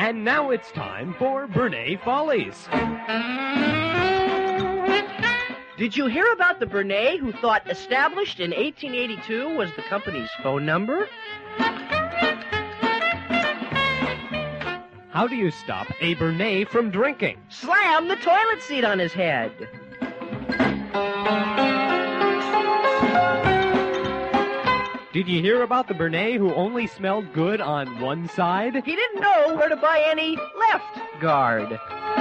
And now it's time for Bernay Follies. Did you hear about the Bernay who thought established in 1882 was the company's phone number? How do you stop a Bernay from drinking? Slam the toilet seat on his head. Did you hear about the Bernay who only smelled good on one side? He didn't know where to buy any left guard.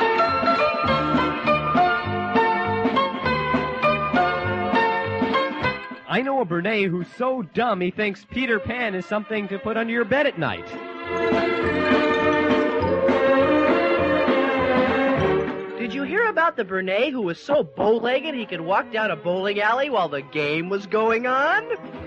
I know a Bernay who's so dumb he thinks Peter Pan is something to put under your bed at night. Did you hear about the Bernay who was so bow-legged he could walk down a bowling alley while the game was going on?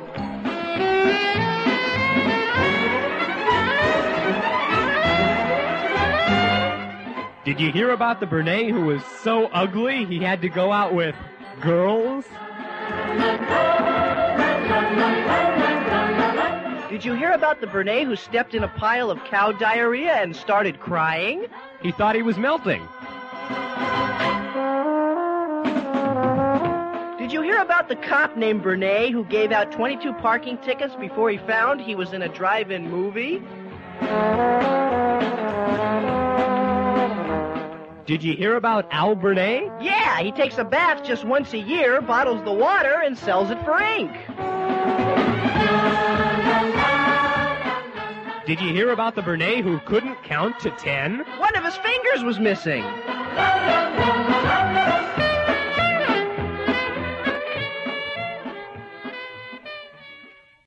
Did you hear about the Bernay who was so ugly he had to go out with girls? Did you hear about the Bernay who stepped in a pile of cow diarrhea and started crying? He thought he was melting. Did you hear about the cop named Bernay who gave out 22 parking tickets before he found he was in a drive-in movie? Did you hear about Al Bernay? Yeah, he takes a bath just once a year, bottles the water, and sells it for ink. Did you hear about the Bernay who couldn't count to 10? One of his fingers was missing.